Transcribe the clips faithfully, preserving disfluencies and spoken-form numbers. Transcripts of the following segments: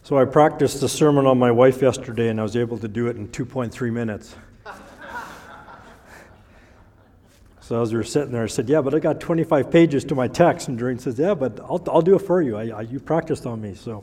So I practiced the sermon on my wife yesterday, and I was able to do it in two point three minutes. So as we were sitting there, I said, yeah, but I got twenty-five pages to my text. And Doreen says, yeah, but I'll, I'll do it for you. I, I, you practiced on me. So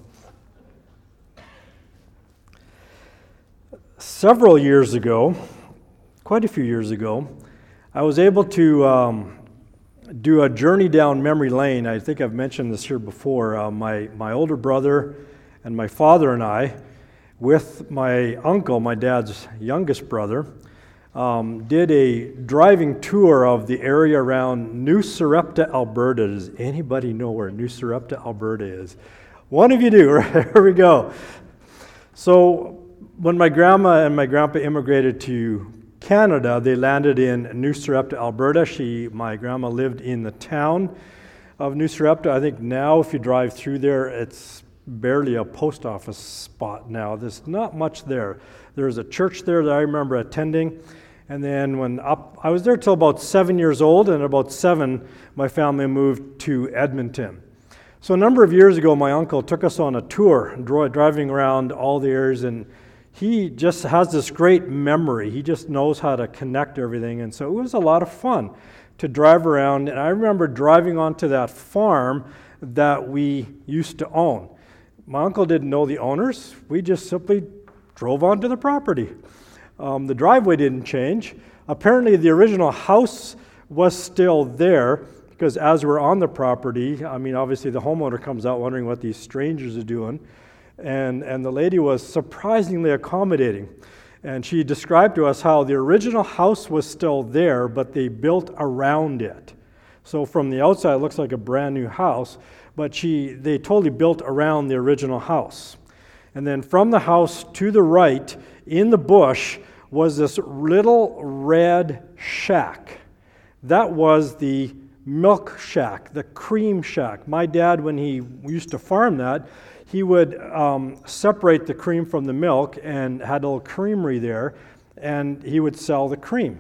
several years ago, quite a few years ago, I was able to um, do a journey down memory lane. I think I've mentioned this here before. Uh, my, my older brother and my father and I, with my uncle, my dad's youngest brother, um, did a driving tour of the area around New Sarepta, Alberta. Does anybody know where New Sarepta, Alberta is? One of you do, right? Here we go. So when my grandma and my grandpa immigrated to Canada, they landed in New Sarepta, Alberta. She, my grandma lived in the town of New Sarepta. I think now if you drive through there, it's barely a post office spot now. There's not much there. There's a church there that I remember attending. And then when up, I was there till about seven years old, and at about seven, my family moved to Edmonton. So a number of years ago, my uncle took us on a tour, driving around all the areas, and he just has this great memory. He just knows how to connect everything, and so it was a lot of fun to drive around. And I remember driving onto that farm that we used to own. My uncle didn't know the owners. We just simply drove onto the property. Um, the driveway didn't change. Apparently, the original house was still there, because as we're on the property, I mean, obviously the homeowner comes out wondering what these strangers are doing. And, and the lady was surprisingly accommodating. And she described to us how the original house was still there, but they built around it. So from the outside, it looks like a brand new house, but she they totally built around the original house. And then from the house to the right, in the bush, was this little red shack. That was the milk shack, the cream shack. My dad, when he used to farm that, he would um, separate the cream from the milk and had a little creamery there, and he would sell the cream.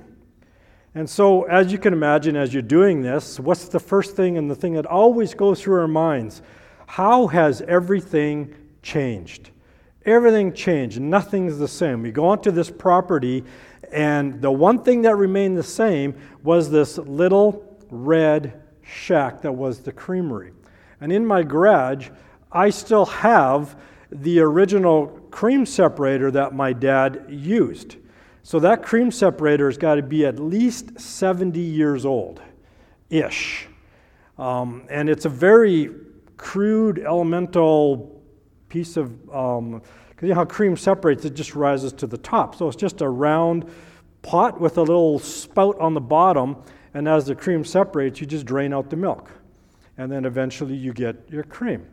And so, as you can imagine, as you're doing this, what's the first thing and the thing that always goes through our minds? How has everything changed? Everything changed. Nothing's the same. We go onto this property, and the one thing that remained the same was this little red shack that was the creamery. And in my garage, I still have the original cream separator that my dad used. So that cream separator has got to be at least seventy years old-ish. Um, and it's a very crude, elemental piece of, um, because you know how cream separates, it just rises to the top. So it's just a round pot with a little spout on the bottom, and as the cream separates, you just drain out the milk. And then eventually you get your cream.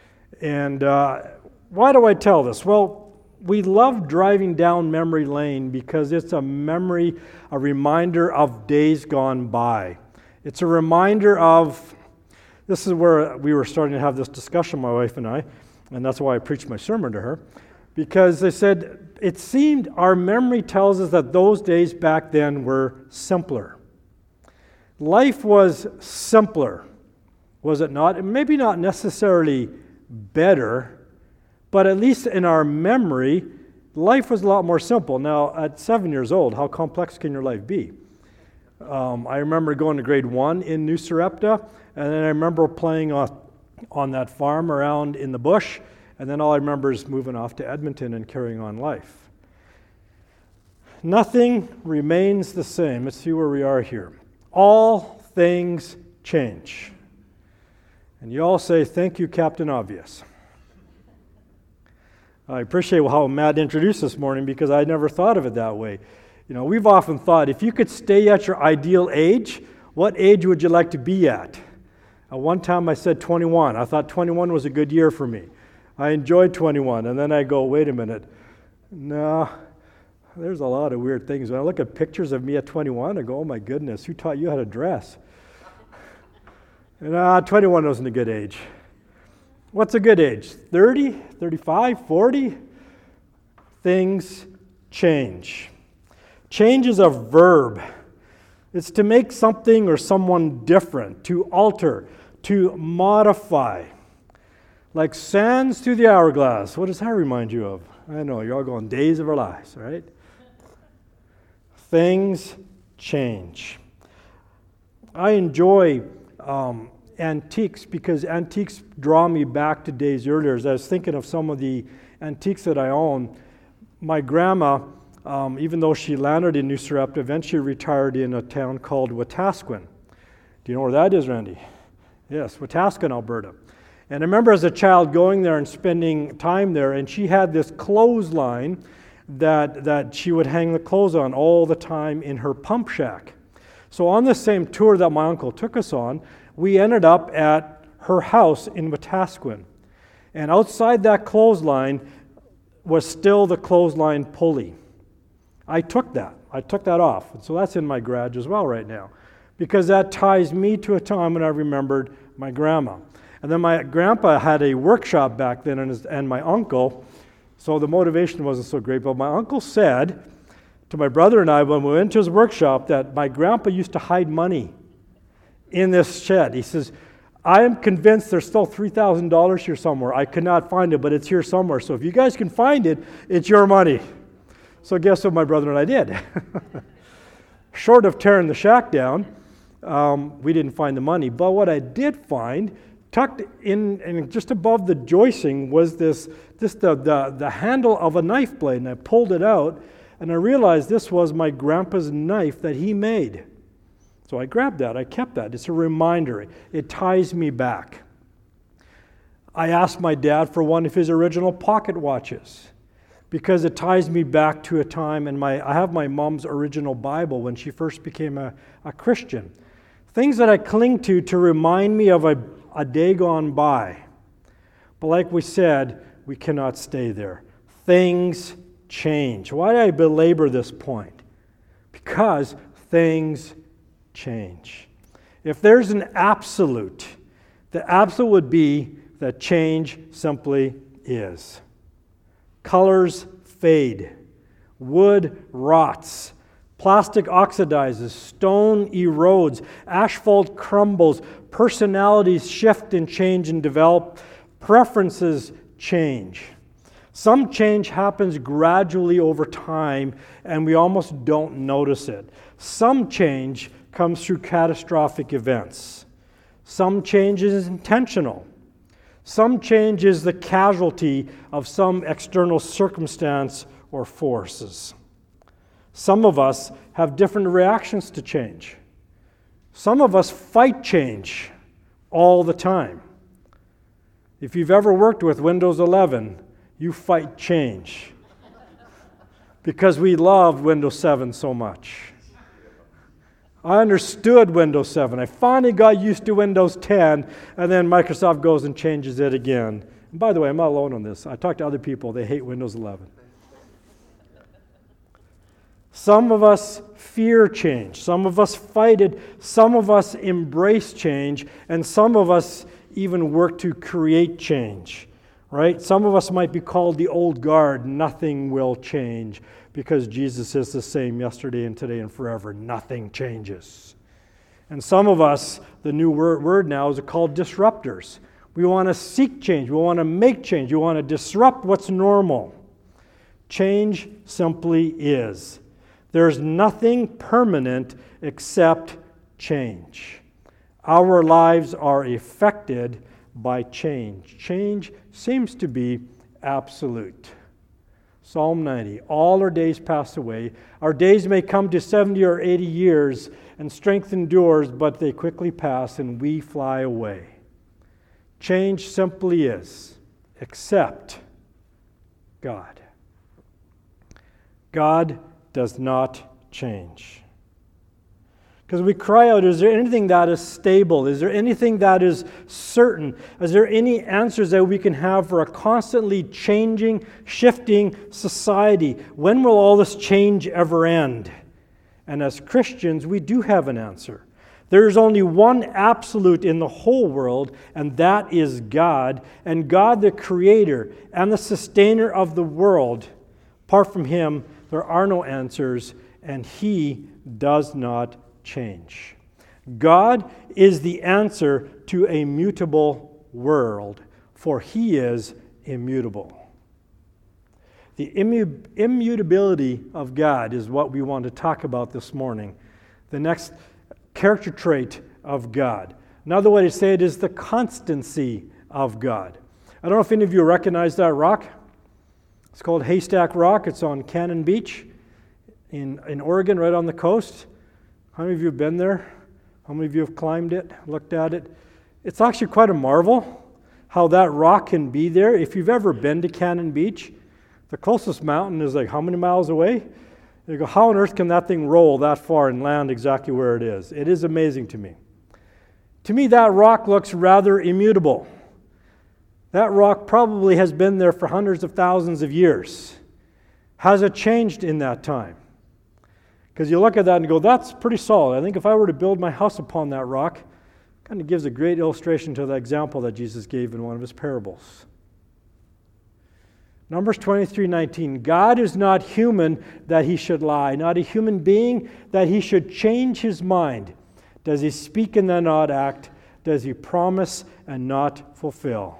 And uh, why do I tell this? Well, we love driving down memory lane because it's a memory, a reminder of days gone by. It's a reminder of, this is where we were starting to have this discussion, my wife and I, and that's why I preached my sermon to her, because they said, it seemed our memory tells us that those days back then were simpler. Life was simpler, was it not? Maybe not necessarily better, but at least in our memory, life was a lot more simple. Now, at seven years old, how complex can your life be? Um, I remember going to grade one in New Sarepta, and then I remember playing on, on that farm around in the bush, and then all I remember is moving off to Edmonton and carrying on life. Nothing remains the same. Let's see where we are here. All things change. And you all say, thank you, Captain Obvious. I appreciate how Matt introduced this morning because I never thought of it that way. You know, we've often thought, if you could stay at your ideal age, what age would you like to be at? At one time I said twenty-one. I thought twenty-one was a good year for me. I enjoyed twenty-one, and then I go, wait a minute. No, there's a lot of weird things. When I look at pictures of me at twenty-one, I go, oh my goodness, who taught you how to dress? Nah, twenty-one wasn't a good age. What's a good age? thirty, thirty-five, forty? Things change. Change is a verb. It's to make something or someone different, to alter, to modify. Like sands through the hourglass. What does that remind you of? I know, you're all going days of our lives, right? Things change. I enjoy um, antiques because antiques draw me back to days earlier. As I was thinking of some of the antiques that I own, my grandma, um, even though she landed in New Sarepta, eventually retired in a town called Wetaskiwin. Do you know where that is, Randy? Yes, Wetaskiwin, Alberta. And I remember as a child going there and spending time there, and she had this clothesline that, that she would hang the clothes on all the time in her pump shack. So on this same tour that my uncle took us on, we ended up at her house in Wetaskiwin. And outside that clothesline was still the clothesline pulley. I took that. I took that off. And so that's in my garage as well right now, because that ties me to a time when I remembered my grandma. And then my grandpa had a workshop back then, and, his, and my uncle, so the motivation wasn't so great, but my uncle said to my brother and I when we went to his workshop that my grandpa used to hide money in this shed. He says, I am convinced there's still three thousand dollars here somewhere. I could not find it, but it's here somewhere. So if you guys can find it, it's your money. So guess what my brother and I did? Short of tearing the shack down, um, we didn't find the money. But what I did find, tucked in and just above the joisting, was this, this the, the, the handle of a knife blade. And I pulled it out, and I realized this was my grandpa's knife that he made. So I grabbed that. I kept that. It's a reminder. It ties me back. I asked my dad for one of his original pocket watches because it ties me back to a time, and my I have my mom's original Bible when she first became a, a Christian. Things that I cling to to remind me of a, a day gone by. But like we said, we cannot stay there. Things change. Why do I belabor this point? Because things change. If there's an absolute, the absolute would be that change simply is. Colors fade. Wood rots. Plastic oxidizes. Stone erodes. Asphalt crumbles. Personalities shift and change and develop. Preferences change. Some change happens gradually over time, and we almost don't notice it. Some change comes through catastrophic events. Some change is intentional. Some change is the casualty of some external circumstance or forces. Some of us have different reactions to change. Some of us fight change all the time. If you've ever worked with Windows eleven, you fight change because we loved Windows seven so much. I understood Windows seven. I finally got used to Windows ten, and then Microsoft goes and changes it again. And by the way, I'm not alone on this. I talked to other people. They hate Windows eleven. Some of us fear change. Some of us fight it. Some of us embrace change. And some of us even work to create change. Right? Some of us might be called the old guard. Nothing will change because Jesus is the same yesterday and today and forever. Nothing changes. And some of us, the new word, word now is called disruptors. We want to seek change. We want to make change. We want to disrupt what's normal. Change simply is. There's nothing permanent except change. Our lives are affected by change. Change seems to be absolute. Psalm ninety, all our days pass away. Our days may come to seventy or eighty years, and strength endures, but they quickly pass and we fly away. Change simply is, except God. God does not change. Because we cry out, is there anything that is stable? Is there anything that is certain? Is there any answers that we can have for a constantly changing, shifting society? When will all this change ever end? And as Christians, we do have an answer. There is only one absolute in the whole world, and that is God. And God, the creator and the sustainer of the world, apart from him, there are no answers, and he does not change. God is the answer to a mutable world for he is immutable. The immu- immutability of God is what we want to talk about this morning. The next character trait of God. Another way to say it is the constancy of God. I don't know if any of you recognize that rock. It's called Haystack Rock. It's on Cannon Beach in, in Oregon, right on the coast. How many of you have been there? How many of you have climbed it, looked at it? It's actually quite a marvel how that rock can be there. If you've ever been to Cannon Beach, the closest mountain is like how many miles away? You go, how on earth can that thing roll that far and land exactly where it is? It is amazing to me. To me, that rock looks rather immutable. That rock probably has been there for hundreds of thousands of years. Has it changed in that time? Because you look at that and go, that's pretty solid. I think if I were to build my house upon that rock, it kind of gives a great illustration to the example that Jesus gave in one of his parables. Numbers twenty-three nineteen, God is not human that he should lie, not a human being that he should change his mind. Does he speak and then not act? Does he promise and not fulfill?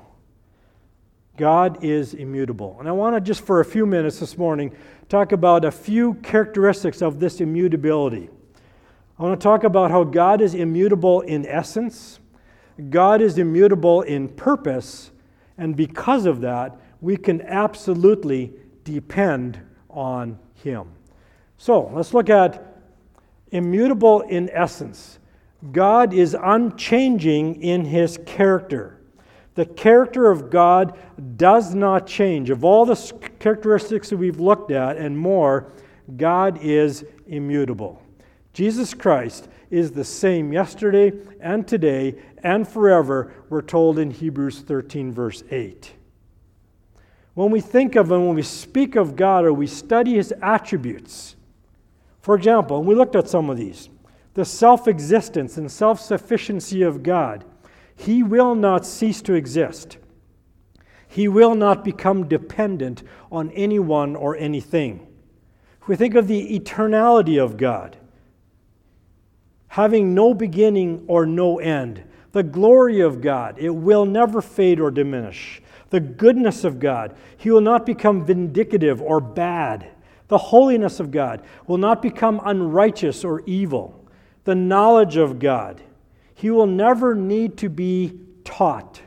God is immutable. And I want to just for a few minutes this morning talk about a few characteristics of this immutability. I want to talk about how God is immutable in essence, God is immutable in purpose, and because of that, we can absolutely depend on him. So, let's look at immutable in essence. God is unchanging in his character. The character of God does not change. Of all the characteristics that we've looked at and more, God is immutable. Jesus Christ is the same yesterday and today and forever, we're told in Hebrews thirteen, verse eight. When we think of and when we speak of God or we study his attributes, for example, and we looked at some of these, the self-existence and self-sufficiency of God, he will not cease to exist. He will not become dependent on anyone or anything. If we think of the eternality of God, having no beginning or no end, the glory of God, it will never fade or diminish. The goodness of God, he will not become vindictive or bad. The holiness of God will not become unrighteous or evil. The knowledge of God, he will never need to be taught,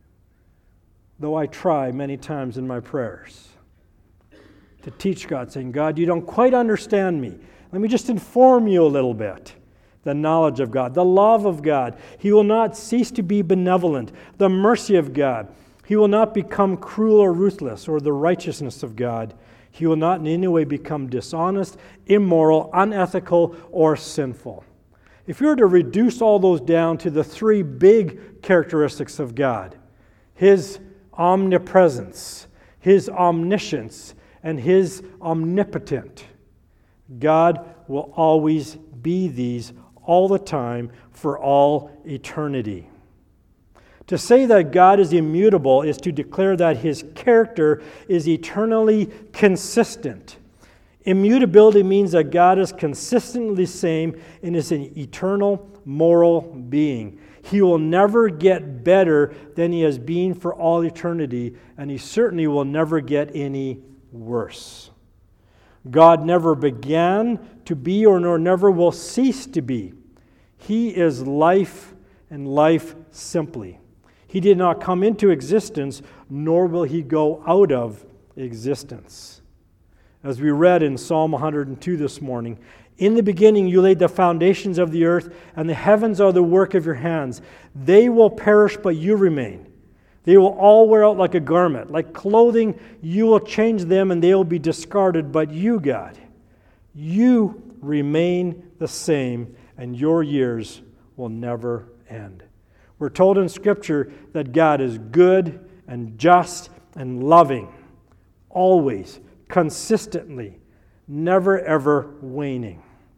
though I try many times in my prayers to teach God, saying, God, you don't quite understand me. Let me just inform you a little bit. The knowledge of God, the love of God. He will not cease to be benevolent. The mercy of God. He will not become cruel or ruthless, or the righteousness of God. He will not in any way become dishonest, immoral, unethical, or sinful. If you were to reduce all those down to the three big characteristics of God, his omnipresence, his omniscience, and his omnipotent, God will always be these all the time for all eternity. To say that God is immutable is to declare that his character is eternally consistent. Immutability means that God is consistently the same and is an eternal moral being. He will never get better than he has been for all eternity, and he certainly will never get any worse. God never began to be or nor never will cease to be. He is life and life simply. He did not come into existence, nor will he go out of existence. As we read in Psalm one hundred two this morning, in the beginning you laid the foundations of the earth, and the heavens are the work of your hands. They will perish, but you remain. They will all wear out like a garment. Like clothing, you will change them, and they will be discarded. But you, God, you remain the same, and your years will never end. We're told in Scripture that God is good and just and loving, always, consistently, never ever waning.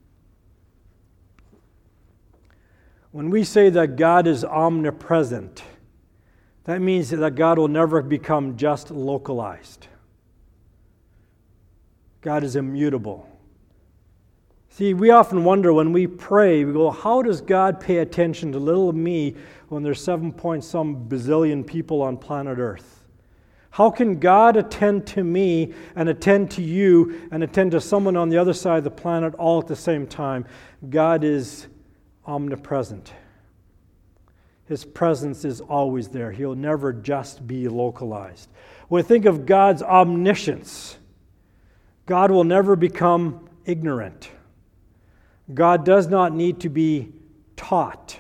When we say that God is omnipresent, that means that God will never become just localized. God is immutable. See, we often wonder when we pray, we go, how does God pay attention to little me when there's seven point some bazillion people on planet Earth? How can God attend to me and attend to you and attend to someone on the other side of the planet all at the same time? God is omnipresent. His presence is always there. He'll never just be localized. When we think of God's omniscience, God will never become ignorant. God does not need to be taught.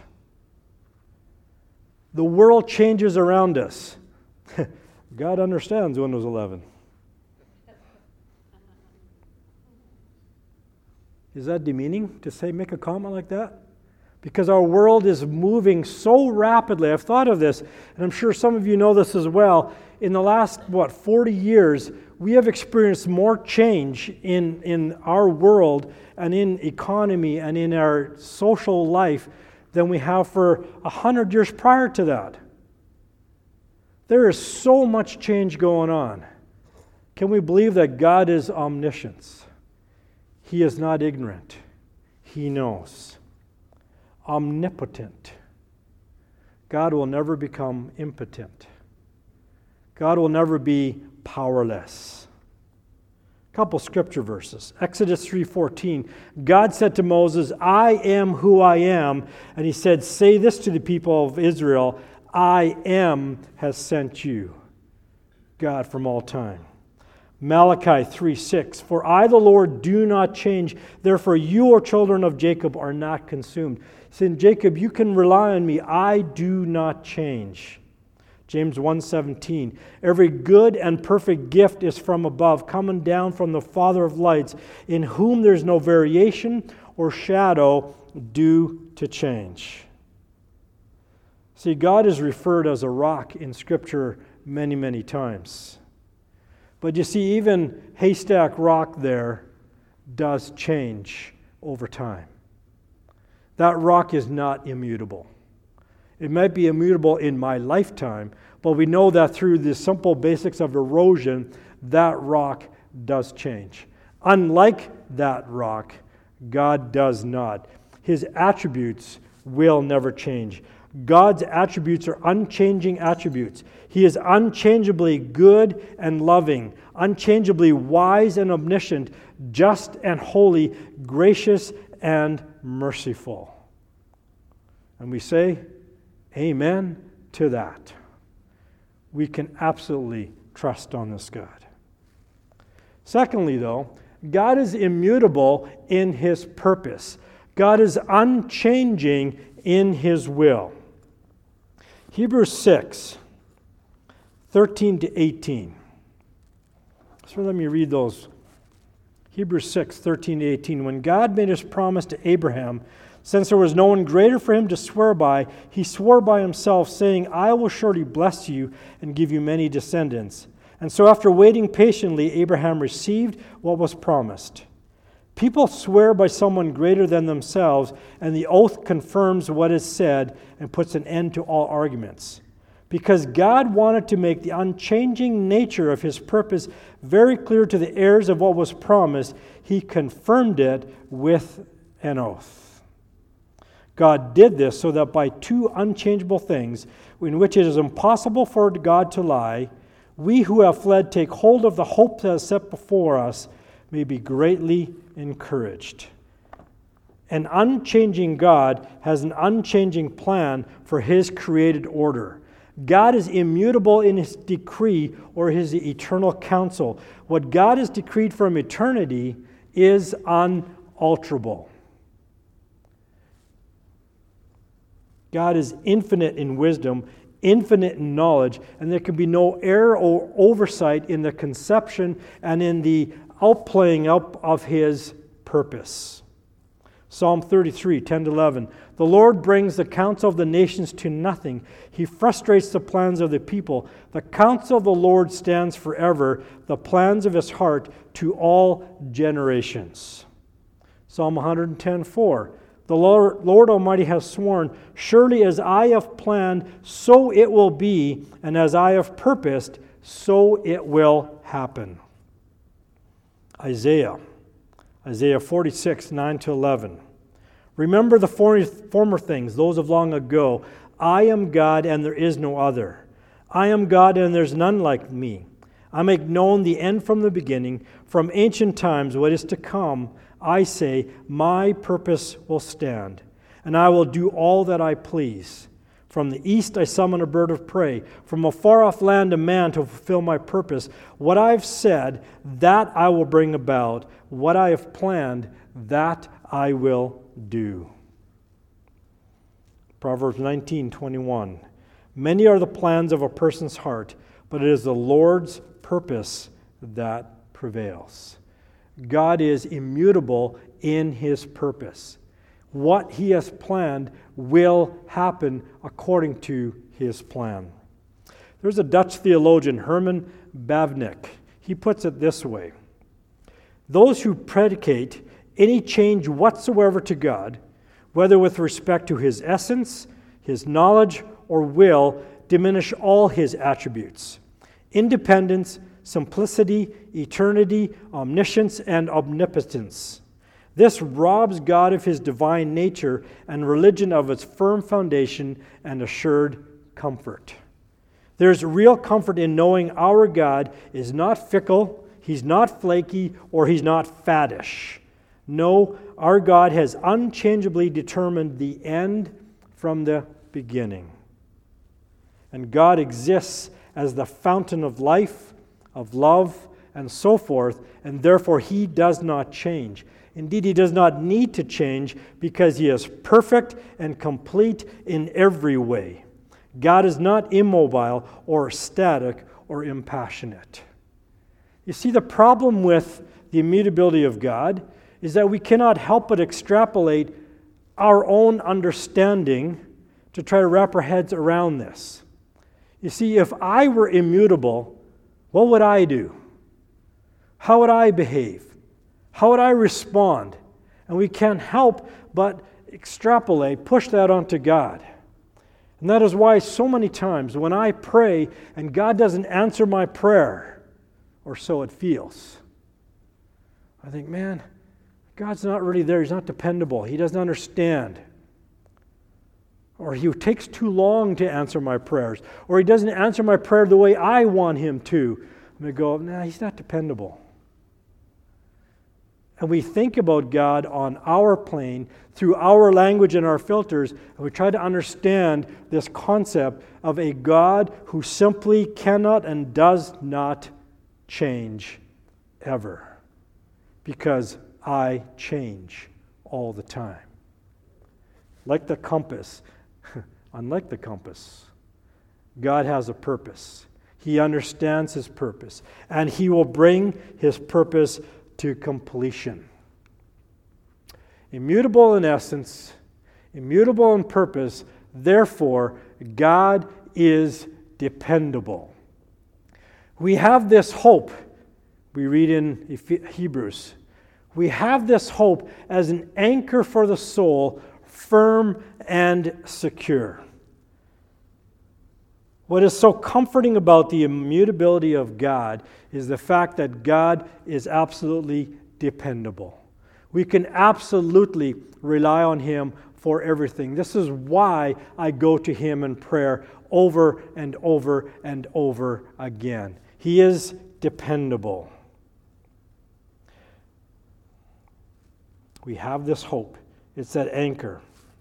The world changes around us. God understands Windows eleven. Is that demeaning to say, make a comment like that? Because our world is moving so rapidly. I've thought of this, and I'm sure some of you know this as well. In the last, what, forty years, we have experienced more change in, in our world and in economy and in our social life than we have for one hundred years prior to that. There is so much change going on. Can we believe that God is omniscient? He is not ignorant. He knows. Omnipotent. God will never become impotent. God will never be powerless. A couple scripture verses. Exodus three fourteen. God said to Moses, I am who I am. And he said, say this to the people of Israel, I am has sent you. God from all time. Malachi three six. For I, the Lord, do not change. Therefore you, O children of Jacob, are not consumed. Saying, Jacob, you can rely on me. I do not change. James one seventeen. Every good and perfect gift is from above, coming down from the Father of lights, in whom there's no variation or shadow due to change. See, God is referred as a rock in Scripture many, many times. But you see, even Haystack Rock there does change over time. That rock is not immutable. It might be immutable in my lifetime, but we know that through the simple basics of erosion, that rock does change. Unlike that rock, God does not. His attributes will never change. God's attributes are unchanging attributes. He is unchangeably good and loving, unchangeably wise and omniscient, just and holy, gracious and merciful. And we say, amen to that. We can absolutely trust on this God. Secondly, though, God is immutable in His purpose. God is unchanging in His will. Hebrews six, thirteen to eighteen. So let me read those. Hebrews six, thirteen to eighteen. When God made His promise to Abraham, since there was no one greater for him to swear by, He swore by Himself, saying, I will surely bless you and give you many descendants. And so after waiting patiently, Abraham received what was promised. People swear by someone greater than themselves, and the oath confirms what is said and puts an end to all arguments. Because God wanted to make the unchanging nature of His purpose very clear to the heirs of what was promised, He confirmed it with an oath. God did this so that by two unchangeable things, in which it is impossible for God to lie, we who have fled take hold of the hope that is set before us, may be greatly encouraged. An unchanging God has an unchanging plan for His created order. God is immutable in His decree or His eternal counsel. What God has decreed from eternity is unalterable. God is infinite in wisdom, infinite in knowledge, and there can be no error or oversight in the conception and in the outplaying up of His purpose. Psalm thirty-three, ten to eleven. The Lord brings the counsel of the nations to nothing. He frustrates the plans of the people. The counsel of the Lord stands forever, the plans of His heart to all generations. Psalm one ten, four. The Lord, Lord Almighty has sworn, surely as I have planned, so it will be, and as I have purposed, so it will happen. Isaiah. Isaiah forty-six, nine to eleven. Remember the former things, those of long ago. I am God and there is no other. I am God and there's none like me. I make known the end from the beginning, from ancient times what is to come. I say, my purpose will stand, and I will do all that I please. From the east I summon a bird of prey, from a far-off land a man to fulfill my purpose. What I've said, that I will bring about. What I have planned, that I will do. Proverbs nineteen twenty-one. Many are the plans of a person's heart, but it is the Lord's purpose that prevails. God is immutable in His purpose. What He has planned will happen according to His plan. There's a Dutch theologian, Herman Bavinck. He puts it this way: those who predicate any change whatsoever to God, whether with respect to His essence, His knowledge, or will, diminish all His attributes: independence, simplicity, eternity, omniscience, and omnipotence. This robs God of His divine nature and religion of its firm foundation and assured comfort. There's real comfort in knowing our God is not fickle, He's not flaky, or He's not faddish. No, our God has unchangeably determined the end from the beginning. And God exists as the fountain of life, of love, and so forth, and therefore He does not change. Indeed, He does not need to change because He is perfect and complete in every way. God is not immobile or static or impassionate. You see, the problem with the immutability of God is that we cannot help but extrapolate our own understanding to try to wrap our heads around this. You see, if I were immutable, what would I do? How would I behave? How would I respond? And we can't help but extrapolate, push that onto God. And that is why so many times when I pray and God doesn't answer my prayer, or so it feels, I think, man, God's not really there. He's not dependable. He doesn't understand. Or He takes too long to answer my prayers. Or He doesn't answer my prayer the way I want Him to. And we go, nah, He's not dependable. And we think about God on our plane, through our language and our filters, and we try to understand this concept of a God who simply cannot and does not change ever. Because I change all the time. Like the compass, unlike the compass, God has a purpose. He understands His purpose, and He will bring His purpose to completion. Immutable in essence, immutable in purpose, therefore, God is dependable. We have this hope. We read in Hebrews, we have this hope as an anchor for the soul, firm and secure. What is so comforting about the immutability of God is the fact that God is absolutely dependable. We can absolutely rely on Him for everything. This is why I go to Him in prayer over and over and over again. He is dependable. We have this hope. It's that anchor.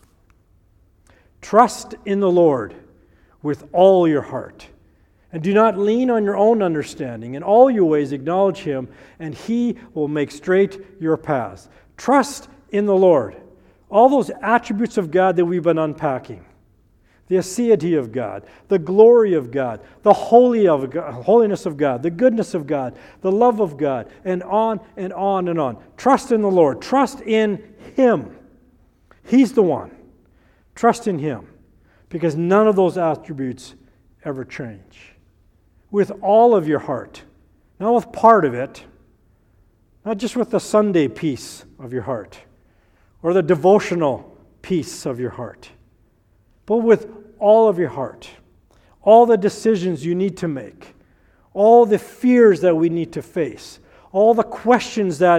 Trust in the Lord with all your heart. And do not lean on your own understanding. In all your ways acknowledge Him, and He will make straight your paths. Trust in the Lord. All those attributes of God that we've been unpacking. The aseity of God, the glory of God, the holy of God, holiness of God, the goodness of God, the love of God, and on and on and on. Trust in the Lord. Trust in Him. He's the one. Trust in Him. Because none of those attributes ever change. With all of your heart. Not with part of it. Not just with the Sunday piece of your heart. Or the devotional piece of your heart. But with all of your heart. All the decisions you need to make. All the fears that we need to face. All the questions that,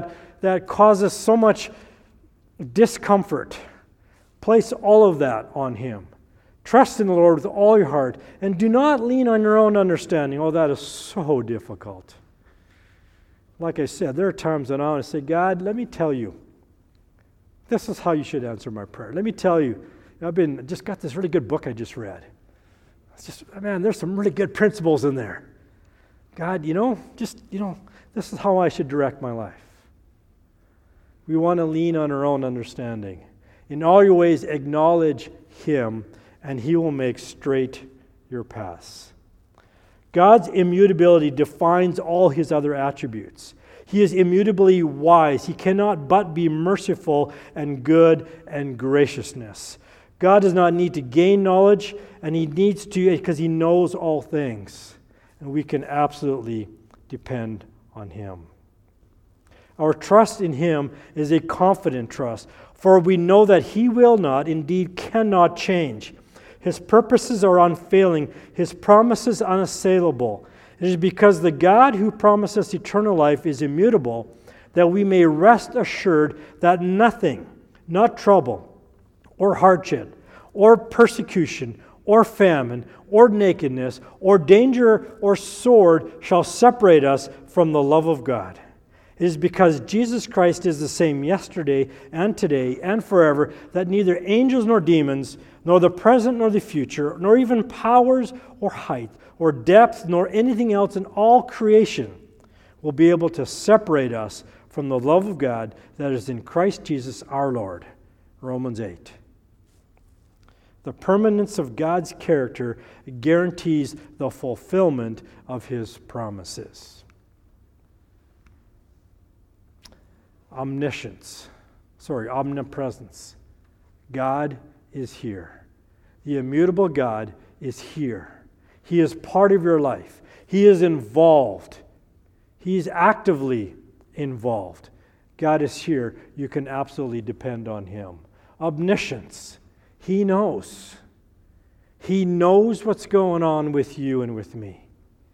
that causes so much discomfort. Place all of that on Him. Trust in the Lord with all your heart, and do not lean on your own understanding. Oh, that is so difficult. Like I said, there are times when I want to say, God, let me tell you, this is how you should answer my prayer. Let me tell you, I've been just got this really good book I just read. It's just, man, there's some really good principles in there. God, you know, just, you know, this is how I should direct my life. We want to lean on our own understanding. In all your ways, acknowledge Him, and He will make straight your paths. God's immutability defines all His other attributes. He is immutably wise. He cannot but be merciful and good and graciousness. God does not need to gain knowledge, and He needs to because He knows all things. And we can absolutely depend on Him. Our trust in Him is a confident trust, for we know that He will not, indeed cannot change. His purposes are unfailing, His promises unassailable. It is because the God who promises eternal life is immutable that we may rest assured that nothing, not trouble, or hardship, or persecution, or famine, or nakedness, or danger, or sword shall separate us from the love of God. It is because Jesus Christ is the same yesterday and today and forever that neither angels nor demons, nor the present nor the future, nor even powers or height or depth, nor anything else in all creation will be able to separate us from the love of God that is in Christ Jesus our Lord. Romans eight. The permanence of God's character guarantees the fulfillment of His promises. Omniscience, sorry, omnipresence. God is here. The immutable God is here. He is part of your life. He is involved. He is actively involved. God is here. You can absolutely depend on Him. Omniscience. He knows. He knows what's going on with you and with me.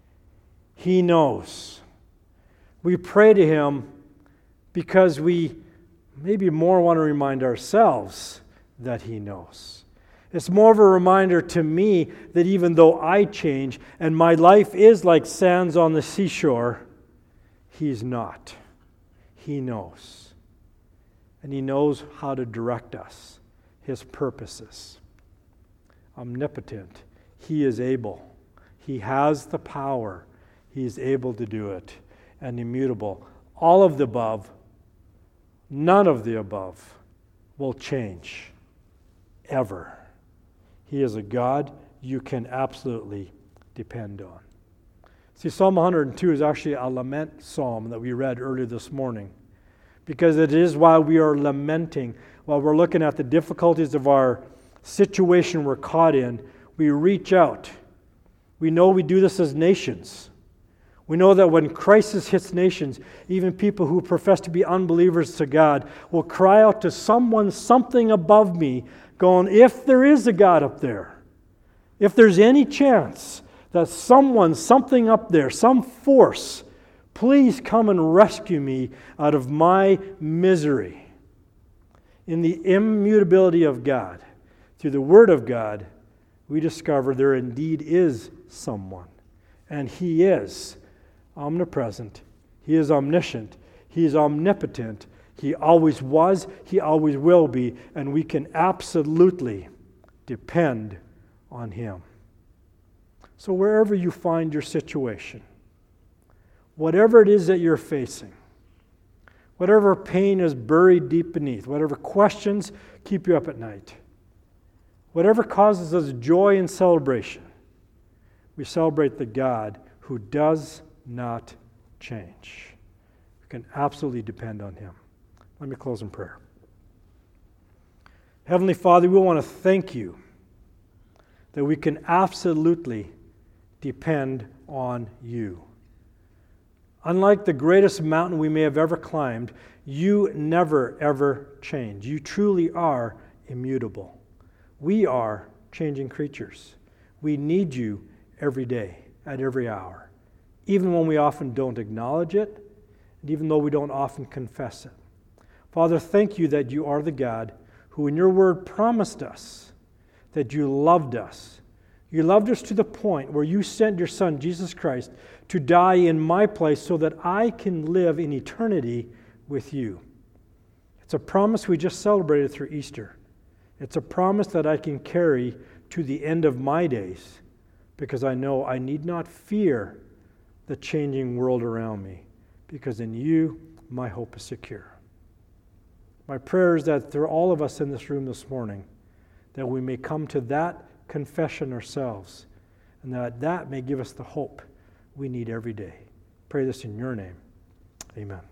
He knows. We pray to Him because we maybe more want to remind ourselves that He knows. It's more of a reminder to me that even though I change and my life is like sands on the seashore, He's not. He knows. And He knows how to direct us, His purposes. Omnipotent. He is able. He has the power. He is able to do it. And immutable. All of the above, none of the above will change. Ever. He is a God you can absolutely depend on. See, Psalm one hundred two is actually a lament psalm that we read earlier this morning, because it is while we are lamenting, while we're looking at the difficulties of our situation we're caught in, we reach out. We know we do this as nations. We know that when crisis hits nations, even people who profess to be unbelievers to God will cry out to someone, something above me, going, if there is a God up there, if there's any chance that someone, something up there, some force, please come and rescue me out of my misery. In the immutability of God, through the Word of God, we discover there indeed is someone. And He is omnipresent. He is omniscient. He is omnipotent. He always was. He always will be. And we can absolutely depend on Him. So wherever you find your situation, whatever it is that you're facing, whatever pain is buried deep beneath, whatever questions keep you up at night, whatever causes us joy and celebration, we celebrate the God who does not change. We can absolutely depend on Him. Let me close in prayer. Heavenly Father, we want to thank You that we can absolutely depend on You. Unlike the greatest mountain we may have ever climbed, You never, ever change. You truly are immutable. We are changing creatures. We need You every day, at every hour, even when we often don't acknowledge it, and even though we don't often confess it. Father, thank you that you are the God who in your word promised us that you loved us. You loved us to the point where you sent your Son, Jesus Christ, to die in my place so that I can live in eternity with you. It's a promise we just celebrated through Easter. It's a promise that I can carry to the end of my days because I know I need not fear the changing world around me because in you, my hope is secure. My prayer is that through all of us in this room this morning, that we may come to that confession ourselves and that that may give us the hope we need every day. Pray this in your name. Amen.